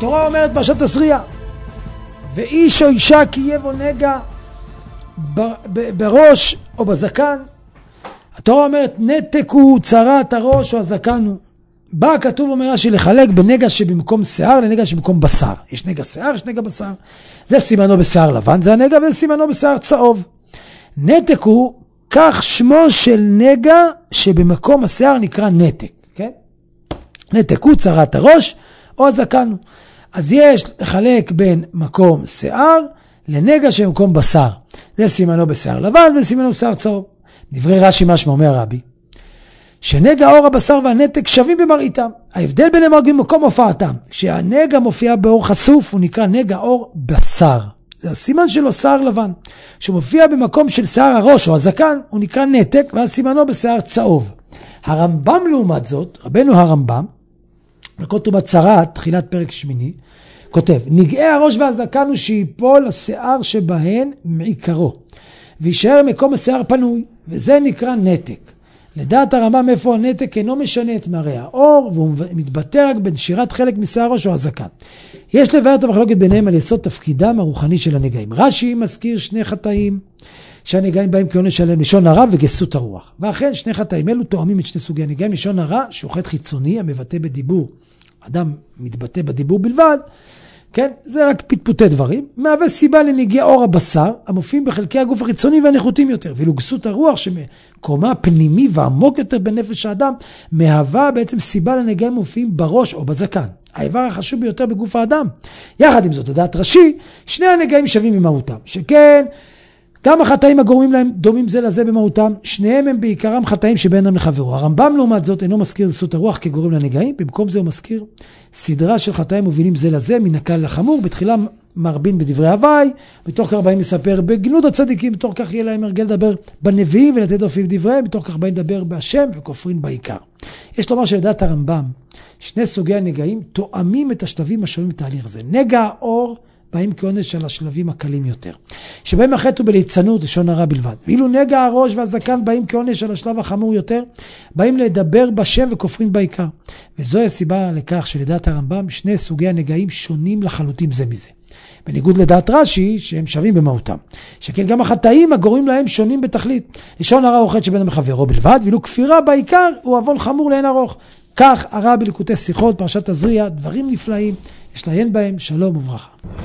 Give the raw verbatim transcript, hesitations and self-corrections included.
התורה אומרת פרשת תזריע, ואיש או אישה כי יהיה בו נגע בראש או בזקן. התורה אומרת נתק הוא צרת הראש או הזקן הוא. בא כתוב אומר רש"י לחלק בנגע שבמקום שיער לנגע שבמקום בשר. יש נגע שיער, יש נגע בשר. זה סימנו בשיער לבן, זה הנגע, וזה סימנו בשיער צהוב. נתק הוא, כך שמו של נגע שבמקום השיער נקרא נתק. כן? נתק הוא צרת הראש או הזקן הוא. אז יש לחלק בין מקום שיער לנגע שבמקום בשר. זה סימנו בשיער לבן וסימנו בשיער צהוב. דברי רש"י משמע אומר רבי, שנגע אור הבשר והנתק שווים במראיתם. ההבדל ביניהם רק במקום הופעתם. כשהנגע מופיע באור חשוף הוא נקרא נגע אור בשר. זה הסימן שלו שיער לבן. כשהוא מופיע במקום של שיער הראש או הזקן הוא נקרא נתק והסימנו בשיער צהוב. הרמב"ם לעומת זאת, רבנו הרמב"ם, הלכות תרומת צרת, תחילת פרק שמיני, כותב, נגעי הראש והזקן הוא שיפול השיער שבהן מעיקרו, וישאר מקום השיער פנוי, וזה נקרא נתק. לדעת הרמב"ם איפה הנתק אינו משנה את מראה האור, והוא מתבטא רק בנשירת חלק משיער הראש או הזקן. יש לבאר את המחלוקת ביניהם על יסוד תפקידם הרוחני של הנגעים. רש"י מזכיר שני חטאים, שהנגעים בהם כעונש עליהם לשון הרע וגסות הרוח. ואכן שני חטאים אלו תואמים את שני סוגי הנגעים. לשון הרע שהוא חטא חיצוני המבטא בדיבור, אדם מתבטא בדיבור בלבד, כן? זה רק פטפוטי דברים, מהווה סיבה לנגעי אור הבשר, המופיעים בחלקי הגוף החיצוני והנחותים יותר, ואילו גסות הרוח שמקומה פנימי ועמוק יותר בנפש האדם, מהווה בעצם סיבה לנגעים מופיעים בראש או בזקן, האיבר החשוב ביותר בגוף האדם. יחד עם זאת, לדעת רש"י, שני הנגעים שווים במהותם, שכן גם החטאים הגורמים להם דומים זה לזה במהותם, שניהם הם בעיקרם חטאים שבינם לחברו. הרמב"ם לעומת זאת אינו מזכיר גסות הרוח כגורם לנגעים, במקום זה הוא מזכיר סדרה של חטאים מובילים זה לזה, מן הקל לחמור. בתחילה מרבין בדברי הוואי, בתוך כך באים לספר בגנות הצדיקים, בתוך כך יהיה להם הרגל לדבר בנביאים ולתת אופי בדבריהם, בתוך כך באים לדבר בהשם וכופרים בעיקר. יש לומר שלדעת הרמב"ם, שני סוגי הנגעים תואמים את השלבים השונים בתהליך זה. נגע האור באים כעונש של השלבים הקלים יותר, שבהם החטא הוא בליצנות, לשון הרע בלבד. ואילו נגע הראש והזקן באים כעונש של השלב החמור יותר, באים לדבר בשם וכופרים בעיקר. וזוהי הסיבה לכך שלדעת הרמב"ם, שני סוגי הנגעים שונים לחלוטין זה מזה. בניגוד לדעת רש"י, שהם שווים במהותם. שכן גם החטאים הגורמים להם שונים בתכלית. לשון הרע הוא חטא שבין חברו בלבד, ואילו כפירה בעיקר הוא עוון חמור לאין ארוך. כך הרע בליקוטי שיחות, פרשת תזריע, דברים נפלאים, יש לעיין בהם, שלום וברכה.